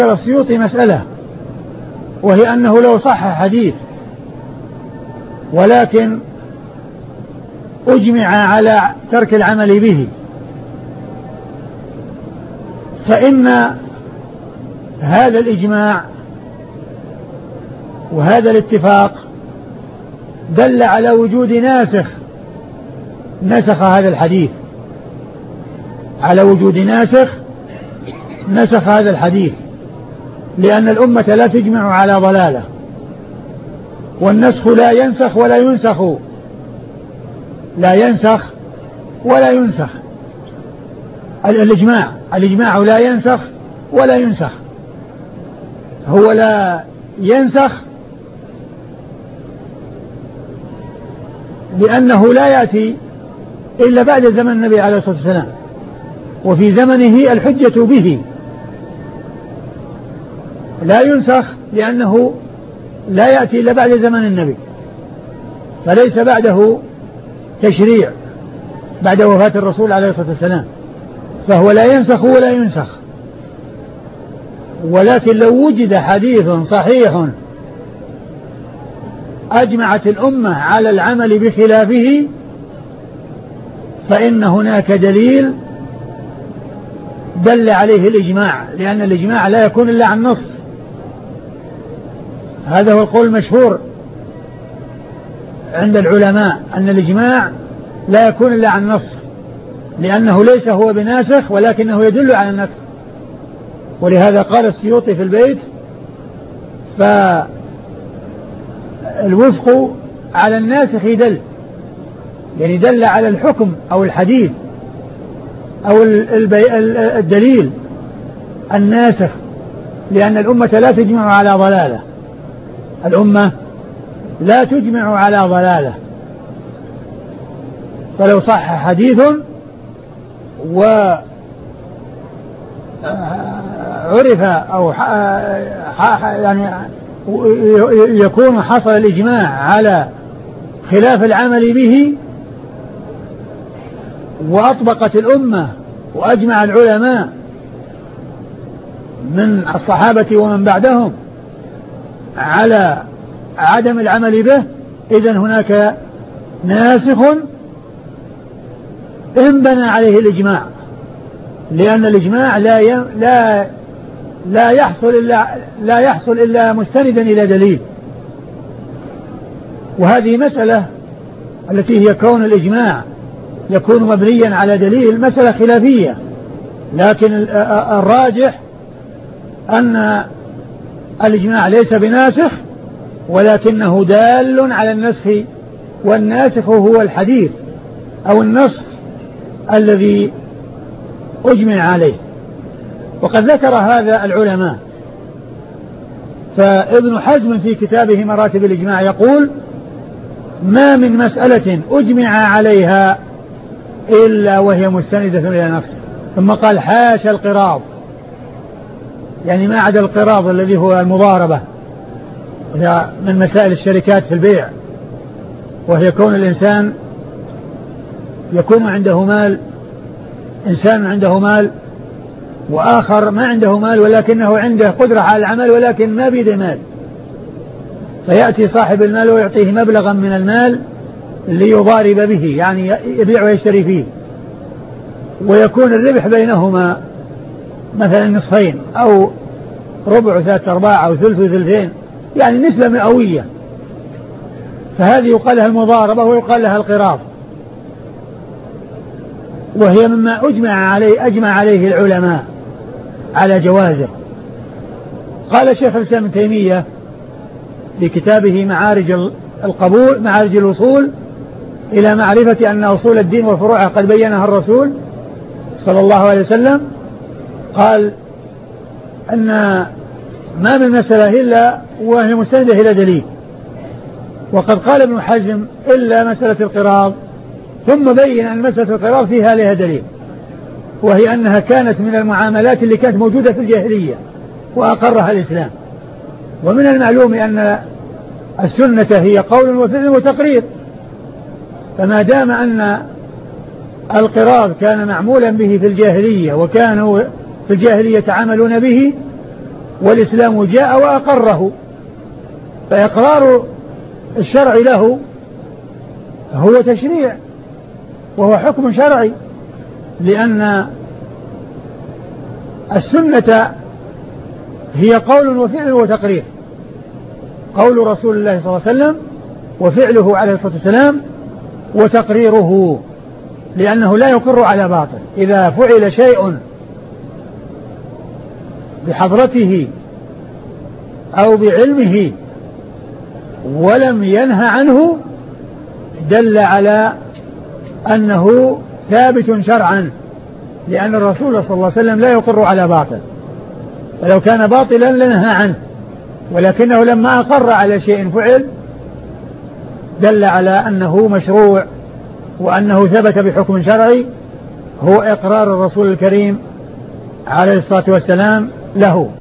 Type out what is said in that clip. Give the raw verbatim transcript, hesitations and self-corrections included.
السيوطي مسألة، وهي أنه لو صح حديث ولكن أجمع على ترك العمل به، فإن هذا الإجماع وهذا الاتفاق دل على وجود ناسخ نسخ هذا الحديث، على وجود ناسخ نسخ هذا الحديث، لأن الأمة لا تجمع على ضلالة، والنسخ لا ينسخ ولا ينسخ، لا ينسخ ولا ينسخ. الإجماع الإجماع لا ينسخ ولا ينسخ، هو لا ينسخ لأنه لا يأتي إلا بعد زمن النبي عليه الصلاة والسلام، وفي زمنه الحجة به. لا ينسخ لأنه لا يأتي إلا بعد زمن النبي، فليس بعده تشريع بعد وفاة الرسول عليه الصلاة والسلام، فهو لا ينسخ ولا ينسخ. ولكن لو وجد حديث صحيح أجمعت الأمة على العمل بخلافه فإن هناك دليل دل عليه الإجماع، لأن الإجماع لا يكون إلا عن نص. هذا هو القول المشهور عند العلماء، أن الإجماع لا يكون إلا عن نص، لأنه ليس هو بناسخ ولكنه يدل على النسخ. ولهذا قال السيوطي في البيت: فالوفق على الناسخ دل، يعني دل على الحكم أو الحديث أو الدليل الناسخ، لأن الأمة لا تجمع على ضلالة، الأمة لا تجمع على ضلالة. فلو صح حديث وعرف أو يعني يكون حصل الإجماع على خلاف العمل به، وأطبقت الأمة وأجمع العلماء من الصحابة ومن بعدهم على عدم العمل به، إذن هناك ناسخ انبنى عليه الإجماع، لأن الإجماع لا لا لا يحصل إلا لا يحصل إلا مستندا إلى دليل. وهذه مسألة التي هي كون الإجماع يكون مبنيا على دليل مسألة خلافية، لكن الراجح أن الإجماع ليس بناسخ ولكنه دال على النسخ، والناسخ هو الحديث أو النص الذي أجمع عليه. وقد ذكر هذا العلماء، فابن حزم في كتابه مراتب الإجماع يقول: ما من مسألة أجمع عليها إلا وهي مستندة إلى نص. ثم قال: حاشا القراض، يعني ما عدا القراض الذي هو المضاربة، وهي من مسائل الشركات في البيع، وهي كون الإنسان يكون عنده مال، إنسان عنده مال وآخر ما عنده مال ولكنه عنده قدرة على العمل ولكن ما بيده مال، فيأتي صاحب المال ويعطيه مبلغا من المال ليضارب به، يعني يبيع ويشتري فيه، ويكون الربح بينهما مثلا نصفين أو ربع ثلاثة أرباع أو ثلث ثلثين، يعني نسبة مئوية، فهذه يقال لها المضاربة ويقال لها القراض، وهي مما أجمع عليه أجمع عليه العلماء على جوازه. قال شيخ الإسلام ابن تيمية في كتابه معارج القبول معارج الوصول إلى معرفة أن أصول الدين وفروعه قد بينها الرسول صلى الله عليه وسلم، قال أن ما من مسألة إلا وهي مستندة إلى دليل. وقد قال ابن حزم: إلا مسألة القراض، ثم بين أن مسألة القراض فيها لها دليل، وهي أنها كانت من المعاملات اللي كانت موجودة في الجاهلية وأقرها الإسلام. ومن المعلوم أن السنة هي قول وفعل وتقرير، فما دام أن القراض كان معمولا به في الجاهلية وكانوا في الجاهلية يتعاملون به، والإسلام جاء وأقره، فإقرار الشرع له هو تشريع وهو حكم شرعي، لأن السنة هي قول وفعل وتقرير، قول رسول الله صلى الله عليه وسلم وفعله عليه الصلاة والسلام وتقريره، لأنه لا يقر على باطل. إذا فعل شيء بحضرته أو بعلمه ولم ينهى عنه دل على أنه ثابت شرعا، لأن الرسول صلى الله عليه وسلم لا يقر على باطل، فلو كان باطلا لنهى عنه، ولكنه لما أقر على شيء فعل دل على أنه مشروع وأنه ثبت بحكم شرعي هو إقرار الرسول الكريم عليه الصلاة والسلام له.